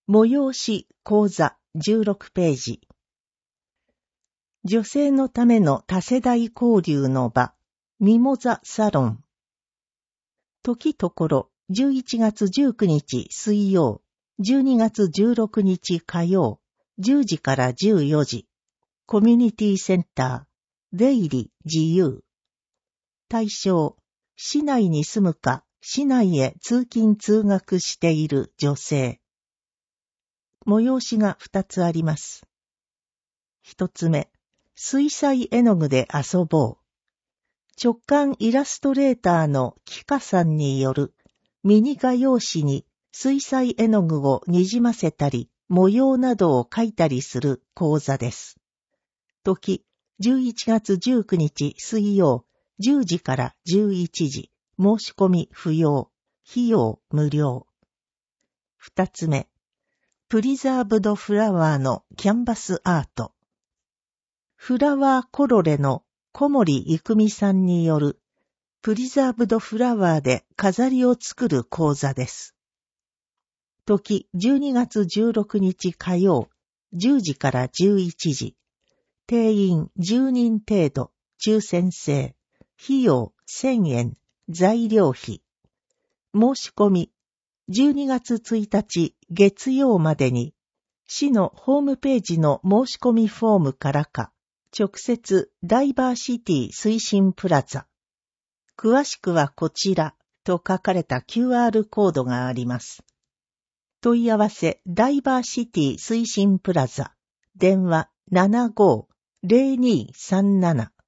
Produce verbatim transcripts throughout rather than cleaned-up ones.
催し講座じゅうろくページ。女性のための多世代交流の場、ミモザサロン。時ところ、じゅういちがつじゅうくにち水曜、じゅうにがつじゅうろくにち火曜、じゅうじからじゅうよじ。コミュニティセンター、出入り自由。対象、市内に住むか、市内へ通勤通学している女性。催しがふたつあります。ひとつめ、水彩絵の具で遊ぼう。直感イラストレーターのキカさんによるミニ画用紙に水彩絵の具をにじませたり、模様などを描いたりする講座です。時、じゅういちがつじゅうくにち水曜、じゅうじからじゅういちじ、申し込み不要、費用無料。ふたつめ、プリザーブドフラワーのキャンバスアート。フラワーコロレの小森郁美さんによるプリザーブドフラワーで飾りを作る講座です。時じゅうにがつじゅうろくにち火曜、じゅうじからじゅういちじ。定員じゅうにん程度、抽選制。費用せんえん、材料費。申し込み、じゅうにがつついたち月曜までに、市のホームページの申し込みフォームからか、直接ダイバーシティ推進プラザ。詳しくはこちらと書かれた キューアール コードがあります。問い合わせダイバーシティ推進プラザ。電話 ななごーぜろにさんなな。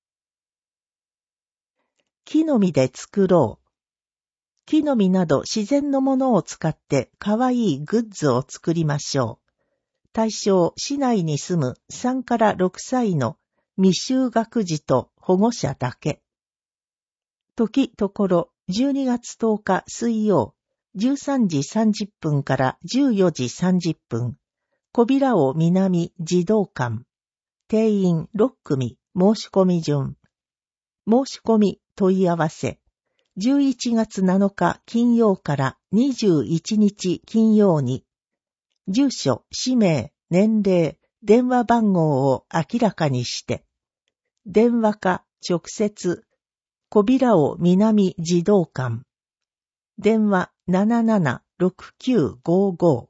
木の実で作ろう。木の実など自然のものを使ってかわいいグッズを作りましょう。対象、市内に住むさんからろくさいの未就学児と保護者だけ。時ところ、じゅうにがつとおか水曜、じゅうさんじさんじゅっぷんからじゅうよじさんじゅっぷん、小平尾南児童館。定員ろっくみ、申し込み順。申し込み問い合わせ。じゅういちがつなのか金曜からにじゅういちにち金曜に、住所、氏名、年齢、電話番号を明らかにして、電話か直接、小平尾南児童館。電話 ななななろくきゅうごご。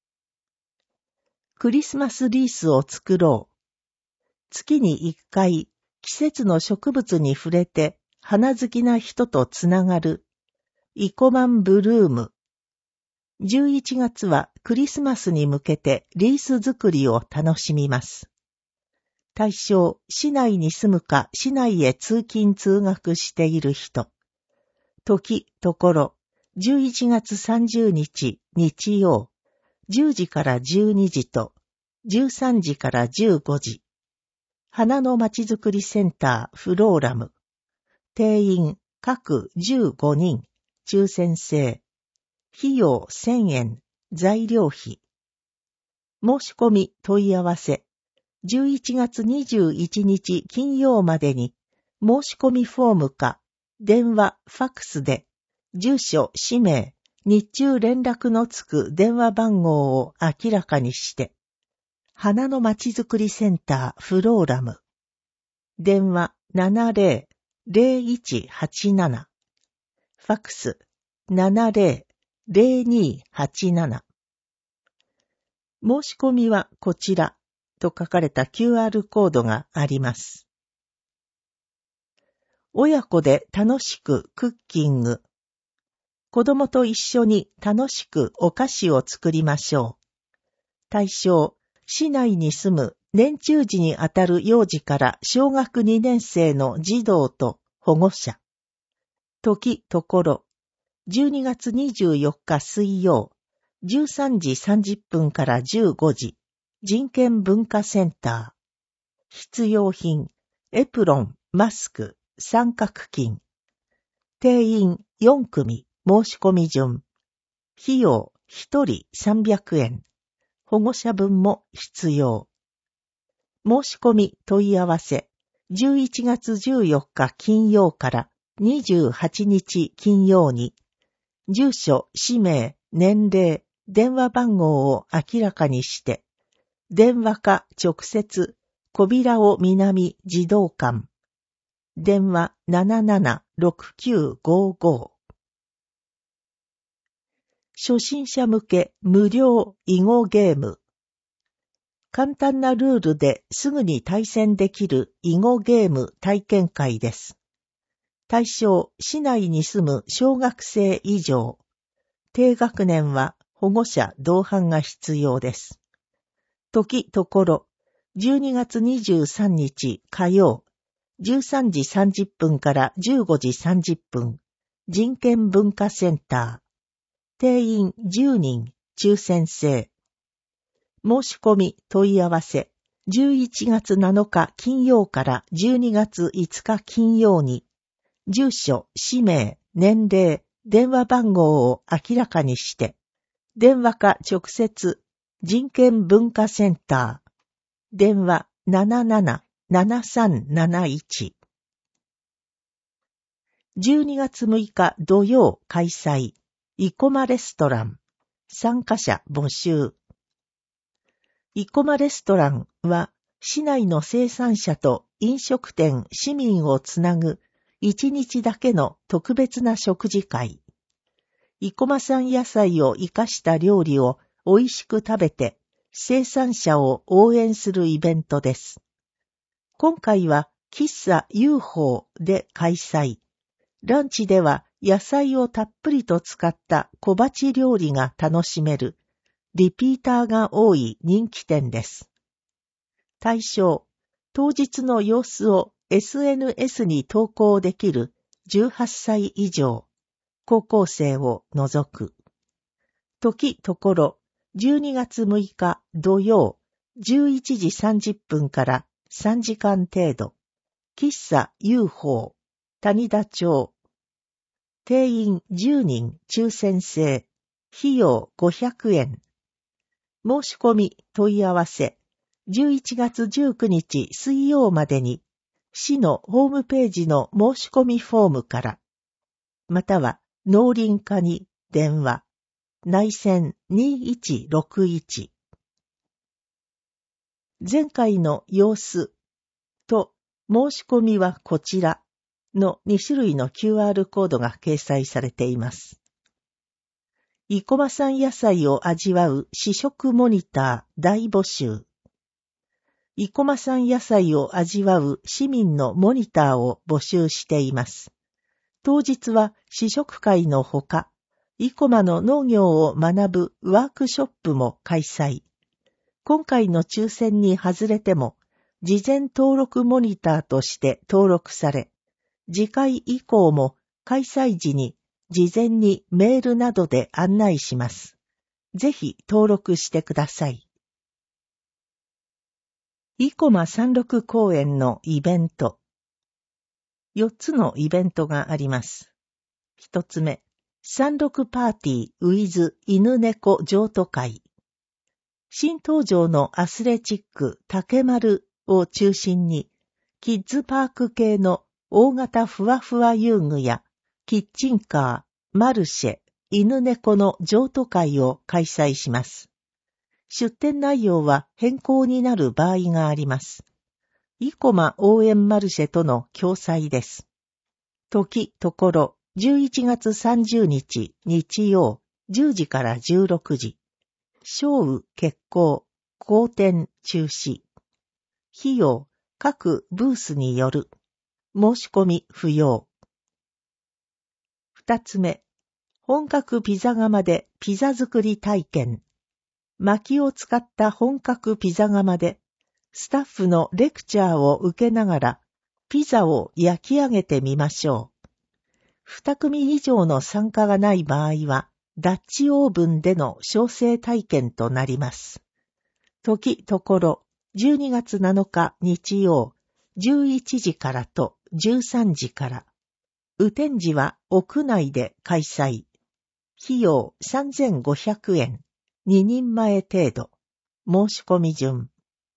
クリスマスリースを作ろう。月にいっかい、季節の植物に触れて、花好きな人とつながる。イコマンブルーム。じゅういちがつはクリスマスに向けてリース作りを楽しみます。対象、市内に住むか市内へ通勤通学している人。時、ところ、じゅういちがつさんじゅうにち日曜、じゅうじからじゅうにじと、じゅうさんじからじゅうごじ。花のまちづくりセンターフローラム。定員各じゅうごにん、抽選制。費用せんえん、材料費。申し込み問い合わせ。じゅういちがつにじゅういちにち金曜までに、申し込みフォームか、電話、ファックスで、住所、氏名、日中連絡のつく電話番号を明らかにして、花のまちづくりセンターフローラム。電話 ななぜろ ぜろいちはちなな。ファックス ななぜろ ぜろにはちなな。申し込みはこちらと書かれた キューアール コードがあります。親子で楽しくクッキング。子供と一緒に楽しくお菓子を作りましょう。対象、市内に住む年中児にあたる幼児から小学にねんせいの児童と保護者。時ところ、じゅうにがつにじゅうよっか水曜、じゅうさんじさんじゅっぷんからじゅうごじ、人権文化センター。必要品、エプロン、マスク、三角巾。定員よんくみ、申し込み順。費用ひとりさんびゃくえん。保護者分も必要。申し込み問い合わせ。じゅういちがつじゅうよっか金曜からにじゅうはちにち金曜に、住所、氏名、年齢、 電話番号を明らかにして、電話か直接、小平尾南児童館。電話 ななななろくきゅうごご。初心者向け無料囲碁ゲーム。簡単なルールですぐに対戦できる囲碁ゲーム体験会です。対象、市内に住む小学生以上。低学年は保護者同伴が必要です。時ところ、じゅうにがつにじゅうさんにち火曜、じゅうさんじさんじゅっぷんからじゅうごじさんじゅっぷん、人権文化センター。定員じゅうにん、抽選制。申し込み問い合わせ、じゅういちがつなのか金曜からじゅうにがついつか金曜に、住所、氏名、年齢、電話番号を明らかにして、電話か直接、人権文化センター、電話 ななななななさんなないち。じゅうにがつむいか土曜開催、生駒レストラン、参加者募集。生駒レストランは、市内の生産者と飲食店、市民をつなぐ、一日だけの特別な食事会。生駒産野菜を生かした料理を美味しく食べて、生産者を応援するイベントです。今回は、喫茶 ユーフォー で開催。ランチでは野菜をたっぷりと使った小鉢料理が楽しめる、リピーターが多い人気店です。対象、当日の様子を エスエヌエス に投稿できるじゅうはっさい以上、高校生を除く。時ところ、じゅうにがつむいか土曜、じゅういちじさんじゅっぷんからさんじかん程度、喫茶 ユーフォー、谷田町。定員じゅうにん抽選制、費用ごひゃくえん。申し込み問い合わせ、じゅういちがつじゅうくにち水曜までに、市のホームページの申し込みフォームから、または農林課に電話、内線にいちろくいち。前回の様子と申し込みはこちらのにしゅるいの キューアール コードが掲載されています。生駒産野菜を味わう試食モニター大募集。生駒産野菜を味わう市民のモニターを募集しています。当日は試食会のほか、生駒の農業を学ぶワークショップも開催。今回の抽選に外れても、事前登録モニターとして登録され、次回以降も開催時に事前にメールなどで案内します。ぜひ登録してください。生駒山麓公園のイベント。よっつのイベントがあります。ひとつめ、山麓パーティーウィズ犬猫譲渡会。新登場のアスレチック竹丸を中心に、キッズパーク系の大型ふわふわ遊具やキッチンカー、マルシェ、犬猫の譲渡会を開催します。出店内容は変更になる場合があります。生駒応援マルシェとの共催です。時ところ、じゅういちがつさんじゅうにち日曜じゅうじからじゅうろくじ。小雨決行、好転中止。費用、各ブースによる。申し込み不要。二つ目、本格ピザ窯でピザ作り体験。薪を使った本格ピザ窯で、スタッフのレクチャーを受けながら、ピザを焼き上げてみましょう。二組以上の参加がない場合は、ダッチオーブンでの焼成体験となります。時ところ、じゅうにがつなのか日曜、じゅういちじからとじゅうさんじから。雨天時は屋内で開催。費用さんぜんごひゃくえん、ににんまえ程度。申し込み順。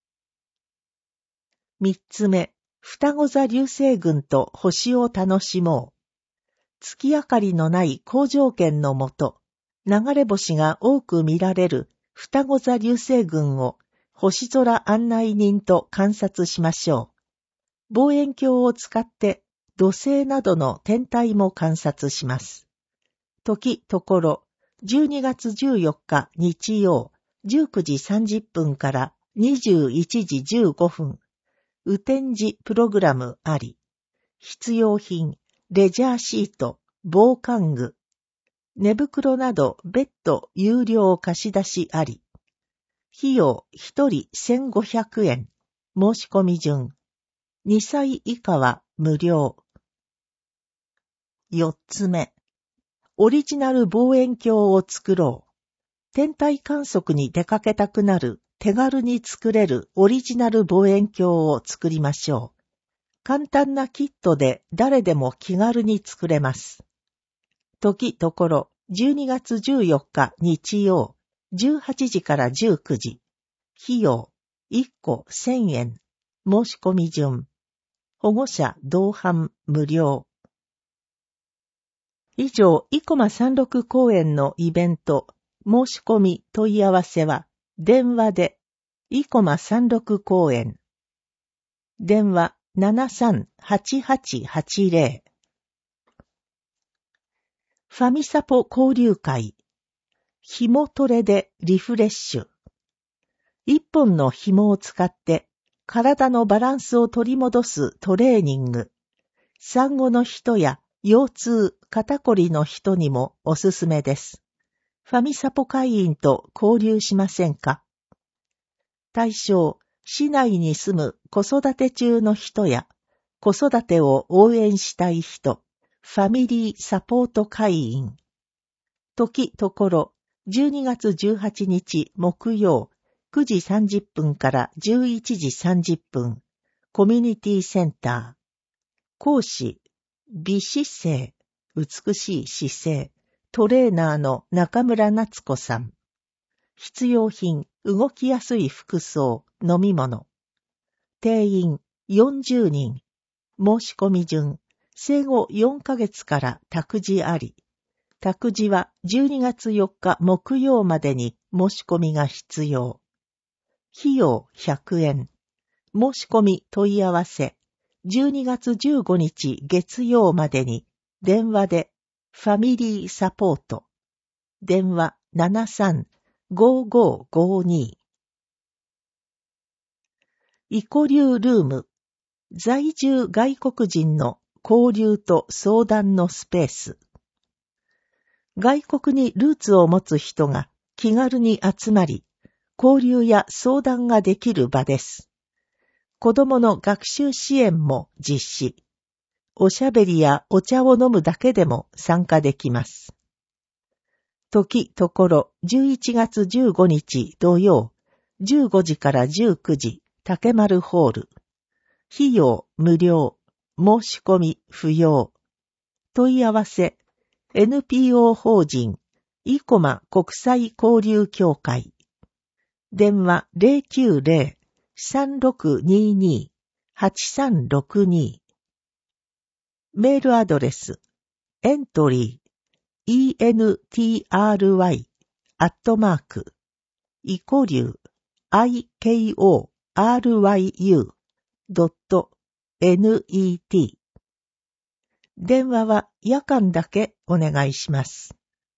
三つ目、双子座流星群と星を楽しもう。月明かりのない好条件のもと、 流れ星が多く見られる双子座流星群を星空案内人と観察しましょう。望遠鏡を使って土星などの天体も観察します。時ところ、じゅうにがつじゅうよっか日曜、じゅうくじさんじゅっぷんからにじゅういちじじゅうごふん、雨天時プログラムあり、必要品、レジャーシート、防寒具、寝袋など別途有料貸し出しあり、費用ひとりせんごひゃくえん、申し込み順、にさい以下は無料。よっつめ、オリジナル望遠鏡を作ろう。天体観測に出かけたくなる手軽に作れるオリジナル望遠鏡を作りましょう。簡単なキットで誰でも気軽に作れます。時ところ、じゅうにがつじゅうよっか日曜、じゅうはちじからじゅうくじ。費用、いっこせんえん。申し込み順。保護者同伴無料。以上、生駒三六公園のイベント、申し込み問い合わせは、電話で、生駒三六公園。電話 ななさんはちはちはちゼロ。ファミサポ交流会。紐トレでリフレッシュ。一本の紐を使って体のバランスを取り戻すトレーニング。産後の人や腰痛、肩こりの人にもおすすめです。ファミサポ会員と交流しませんか？対象、市内に住む子育て中の人や子育てを応援したい人、ファミリーサポート会員。時ところ、じゅうにがつじゅうはちにち木曜、くじさんじゅっぷんからじゅういちじさんじゅっぷん、コミュニティセンター。講師、美姿勢、美しい姿勢、トレーナーの中村夏子さん。必要品、動きやすい服装、飲み物。定員よんじゅうにん。申し込み順、生後よんかげつから託児あり。託児はじゅうにがつよっか木曜までに申し込みが必要。費用ひゃくえん。申し込み問い合わせ。じゅうにがつじゅうごにち月曜までに電話でファミリーサポート。電話 ななさんごーごーごーに。イコリュールーム。在住外国人の交流と相談のスペース。外国にルーツを持つ人が気軽に集まり、交流や相談ができる場です。子供の学習支援も実施。おしゃべりやお茶を飲むだけでも参加できます。時ところじゅういちがつじゅうごにち土曜、じゅうごじからじゅうくじ、竹丸ホール。費用無料、申し込み不要。問い合わせ、エヌピーオー 法人、生駒国際交流協会。電話 ゼロきゅうゼロ さんろくにに はちさんろくに。メールアドレス、エントリー、entry、アットマーク、イコリュー、ikoru、ドット、net。電話は夜間だけお願いします。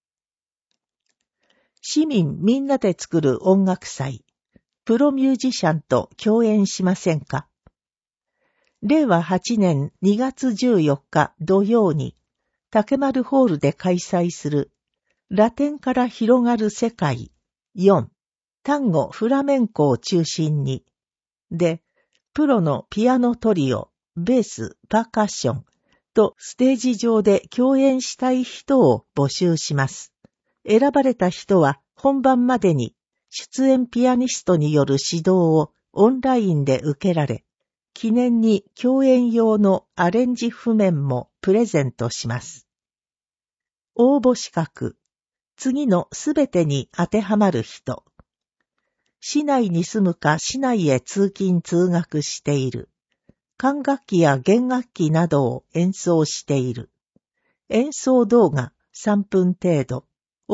市民みんなで作る音楽祭、プロミュージシャンと共演しませんか？れいわはちねんにがつじゅうよっか土曜に竹丸ホールで開催するラテンから広がる世界よん単語フラメンコを中心にでプロのピアノトリオ、ベース、パーカッションとステージ上で共演したい人を募集します。選ばれた人は本番までに出演ピアニストによる指導をオンラインで受けられ、記念に共演用のアレンジ譜面もプレゼントします。応募資格、次のすべてに当てはまる人。市内に住むか市内へ通勤通学している。管楽器や弦楽器などを演奏している。演奏動画さんぷん程度を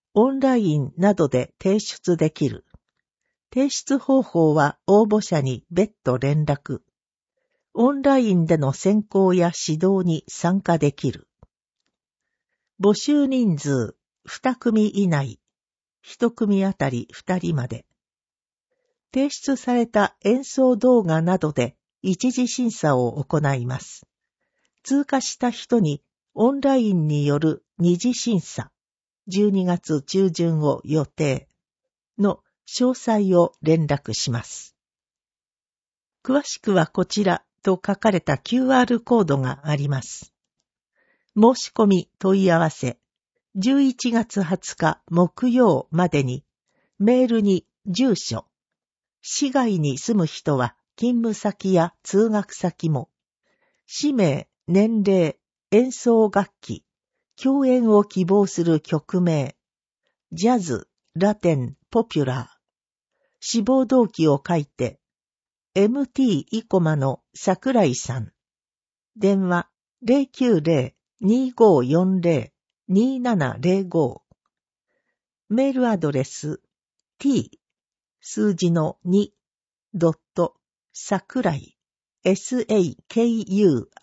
オンラインなどで提出できる。提出方法は応募者に別途連絡。オンラインでの選考や指導に参加できる。募集人数に組以内、いち組あたりふたりまで。提出された演奏動画などで一次審査を行います。通過した人にオンラインによる二次審査、じゅうにがつ中旬を予定の詳細を連絡します。詳しくはこちらと書かれた キューアール コードがあります。申し込み問い合わせ、じゅういちがつはつか木曜までにメールに住所、市外に住む人は勤務先や通学先も、氏名、年齢、演奏楽器、共演を希望する曲名、ジャズ、ラテン、ポピュラー、志望動機を書いて、エムティー イコマの桜井さん、電話 ゼロきゅうゼロ にーごーよんゼロ にーななゼロご、メールアドレス t 数字のにドット桜井 sakurai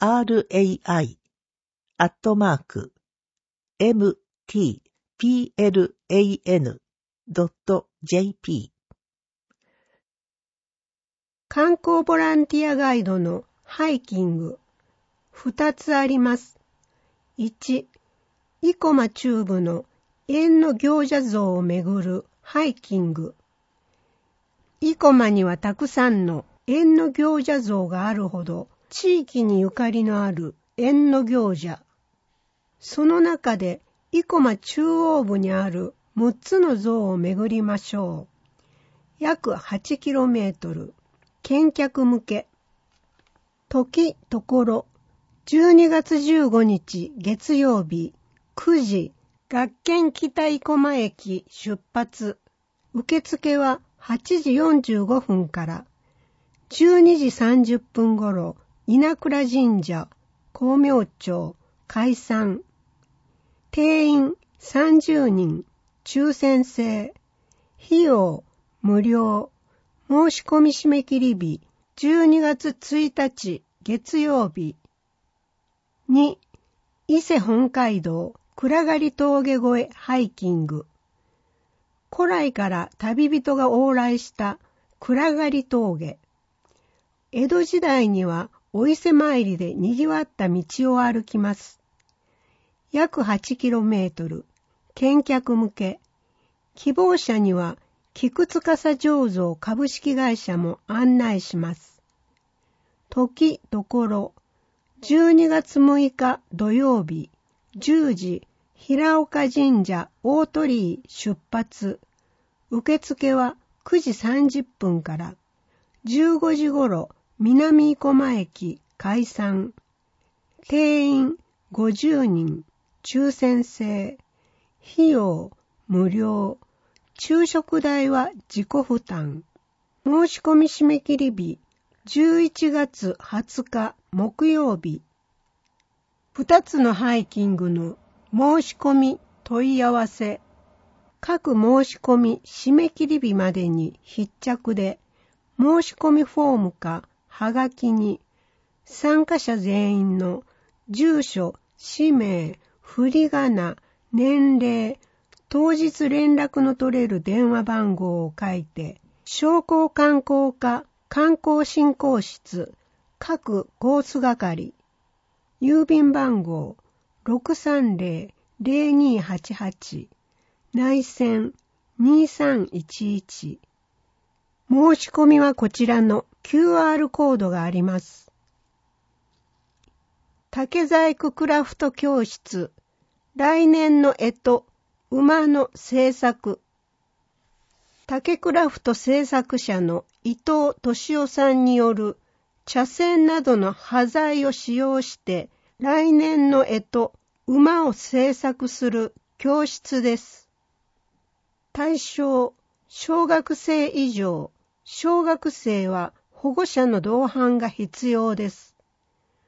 アットマーク mtplan ドット jp。 観光ボランティアガイドのハイキングふたつあります。いち、生駒中部の縁の行者像をめぐるハイキング。生駒にはたくさんの縁の行者像があるほど地域にゆかりのある縁の行者。その中で生駒中央部にあるむっつの像をめぐりましょう。約 はちキロメートル。見客向け。時、ところ、じゅうにがつじゅうごにち月曜日くじ、学研北生駒駅出発。受付ははちじよんじゅうごふんからじゅうにじさんじゅっぷんごろ、稲倉神社、光明町、解散。定員さんじゅうにん、抽選制。費用無料。申し込み締め切り日じゅうにがつついたち月曜日。に、伊勢本街道暗刈峠越えハイキング。古来から旅人が往来した暗刈峠。江戸時代にはお伊勢参りで賑わった道を歩きます。約 はちキロメートル、見客向け。希望者には菊司醸造株式会社も案内します。時、ところ、じゅうにがつむいか土曜日、じゅうじ、平岡神社大鳥居出発。受付はくじさんじゅっぷんからじゅうごじごろ南生駒駅解散。定員ごじゅうにん、抽選制。費用無料。昼食代は自己負担。申し込み締め切り日じゅういちがつはつか木曜日。ふたつのハイキングの申し込み問い合わせ。各申し込み締め切り日までに必着で、申し込みフォームかはがきに参加者全員の住所、氏名、振り仮名、年齢、当日連絡の取れる電話番号を書いて、商工観光課観光振興室各コース係、郵便番号 ろくさんゼロ ゼロにはちはち、内線にさんいちいち。申し込みはこちらの キューアール コードがあります。竹細工クラフト教室、来年の干支、馬の制作。竹クラフト制作者の伊藤俊夫さんによる茶筅などの端材を使用して来年の干支、馬を制作する教室です。対象、小学生以上。小学生は保護者の同伴が必要です。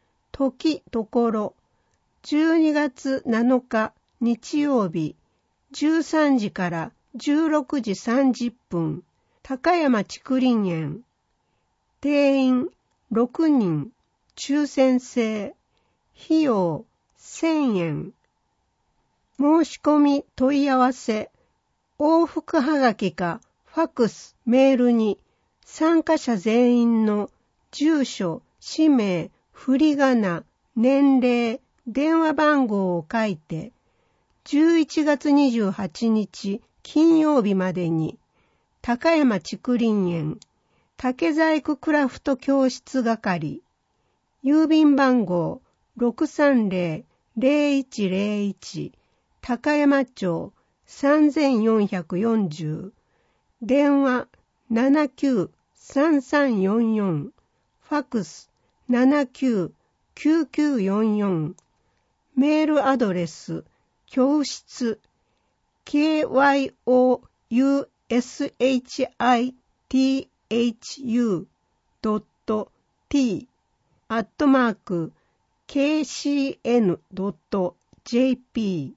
時、ところ、じゅうにがつなのか日曜日、 じゅうさんじからじゅうろくじさんじゅっぷん、高山竹林園。定員ろくにん、抽選制。費用せんえん。申し込み問い合わせ、往復はがきかファックス、メールに参加者全員の住所、氏名、振り仮名、年齢、電話番号を書いて、じゅういちがつにじゅうはちにち金曜日までに、高山竹林園、竹細工クラフト教室係、郵便番号 ろくさんぜろ ぜろいちぜろいち、高山町さんよんよんぜろ、電話ななきゅうさんさんよんよん、ファックスななきゅうきゅうきゅうよんよん、メールアドレス教室 ケーワイオーユーエスエイチアイティーエイチユー ドット ティー アットマーク ケーシーエヌ ドット ジェーピ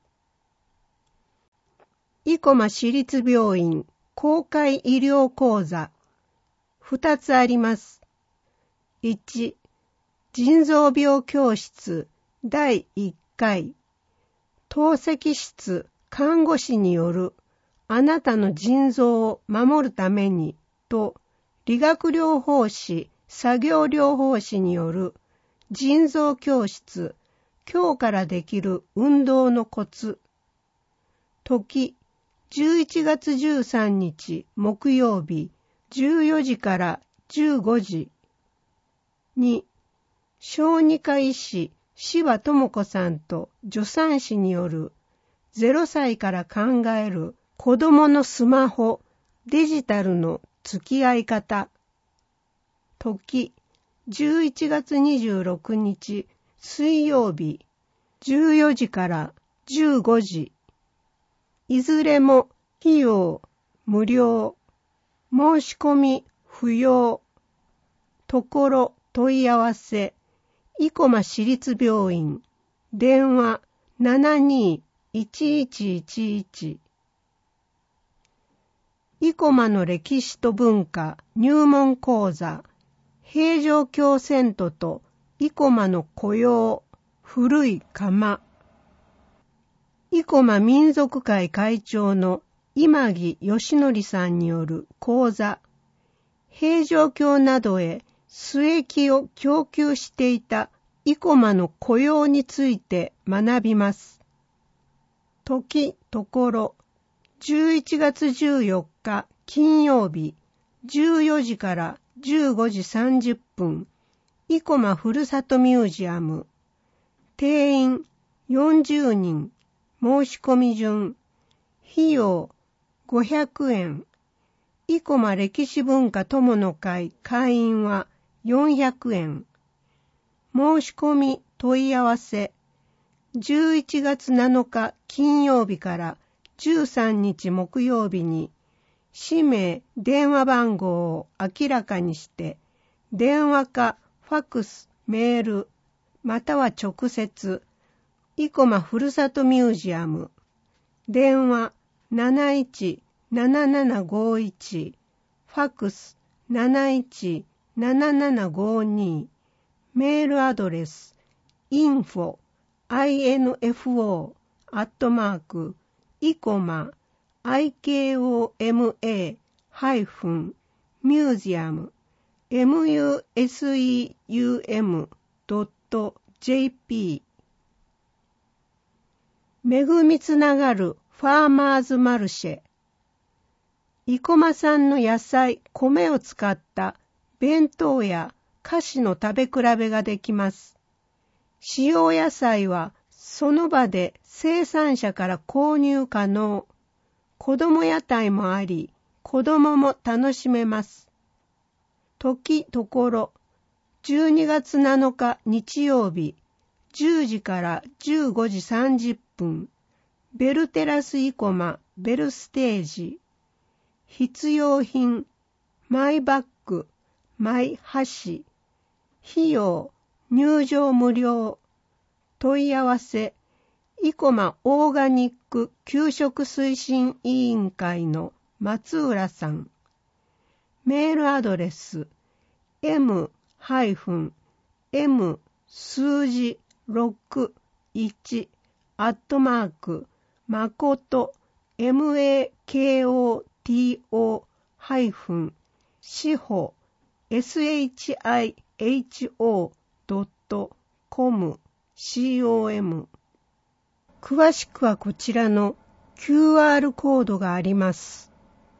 ー 生駒市立病院公開医療講座ふたつあります。いち、腎臓病教室だいいっかい、透析室看護師によるあなたの腎臓を守るためにと、理学療法士、作業療法士による腎臓教室、今日からできる運動のコツ。時、じゅういちがつじゅうさんにち木曜日、じゅうよじからじゅうごじ。に、小児科医師、柴智子さんと助産師によるゼロさいから考える子供のスマホ、デジタルの付き合い方。時、じゅういちがつにじゅうろくにち水曜日、じゅうよじからじゅうごじ。いずれも費用無料、申し込み不要。ところ問い合わせ、生駒市立病院、電話ななにいちいちいちいち。生駒の歴史と文化入門講座、平城京遷都と生駒の古様、古い窯。生駒民族会会長の今木義則さんによる講座、平城京などへ須益を供給していた生駒の古様について学びます。時ところ、じゅういちがつじゅうよっか金曜日、じゅうよじからじゅうごじさんじゅっぷん、生駒ふるさとミュージアム。定員よんじゅうにん、申し込み順。費用ごひゃくえん。生駒歴史文化友の会会員はよんひゃくえん。申し込み問い合わせ。じゅういちがつなのか金曜日からじゅうさんにち木曜日に、氏名、電話番号を明らかにして、電話かファックス、メール、または直接、生駒ふるさとミュージアム、電話なないちななななごいち、ファックスなないちななななごに、メールアドレス インフォ アイエヌエフオー アットマーク イコマ アイケーオーエムエー ハイフン ミュージアム ミュージアム ドット ジェーピー。恵みつながるファーマーズマルシェ。生駒産の野菜、米を使った弁当や菓子の食べ比べができます。使用野菜はその場で生産者から購入可能。子供屋台もあり、子供も楽しめます。時ところ、じゅうにがつなのか日曜日、じゅうじからじゅうごじさんじゅっぷん、ベルテラス生駒ベルステージ。必要品、マイバッグ、マイ箸。費用、入場無料。問い合わせ、 生駒オーガニック給食推進委員会の松浦さん。メールアドレス エム エム 数字ろくいち アットマークまことマコトハイフンしほ シホ ドットコム コム。詳しくはこちらの キューアール コードがあります。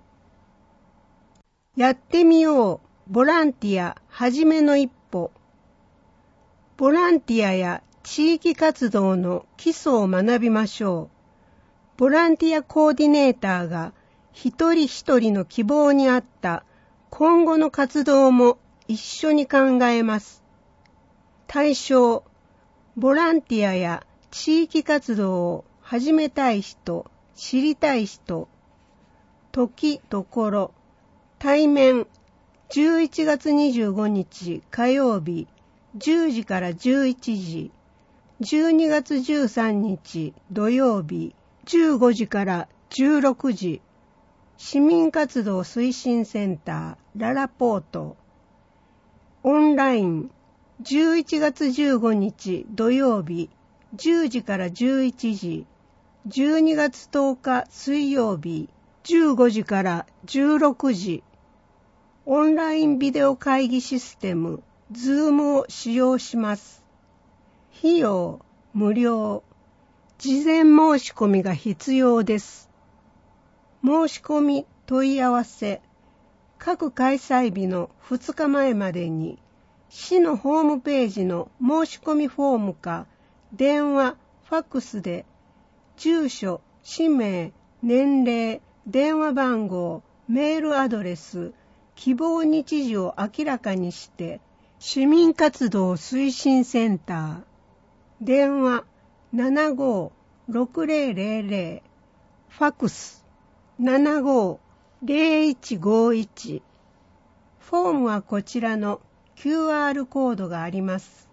やってみようボランティアはじめの一歩。ボランティアや地域活動の基礎を学びましょう。ボランティアコーディネーターが一人一人の希望に合った今後の活動も一緒に考えます。対象、ボランティアや地域活動を始めたい人、知りたい人。時、ところ、対面、じゅういちがつにじゅうごにち火曜日、じゅうじからじゅういちじ。じゅうにがつじゅうさんにち土曜日、じゅうごじからじゅうろくじ。市民活動推進センター、ララポート。オンライン、じゅういちがつじゅうごにち土曜日、じゅうじからじゅういちじ。じゅうにがつとおか水曜日、じゅうごじからじゅうろくじ。オンラインビデオ会議システム、Zoom を使用します。費用、無料。事前申し込みが必要です。申し込み、問い合わせ。各開催日のふつかまえまでに、市のホームページの申し込みフォームか、電話、ファックスで、住所、氏名、年齢、電話番号、メールアドレス、希望日時を明らかにして、市民活動推進センター、電話 ななごーろくぜろぜろぜろ、ファックス ななごーぜろいちごいち。フォームはこちらの キューアール コードがあります。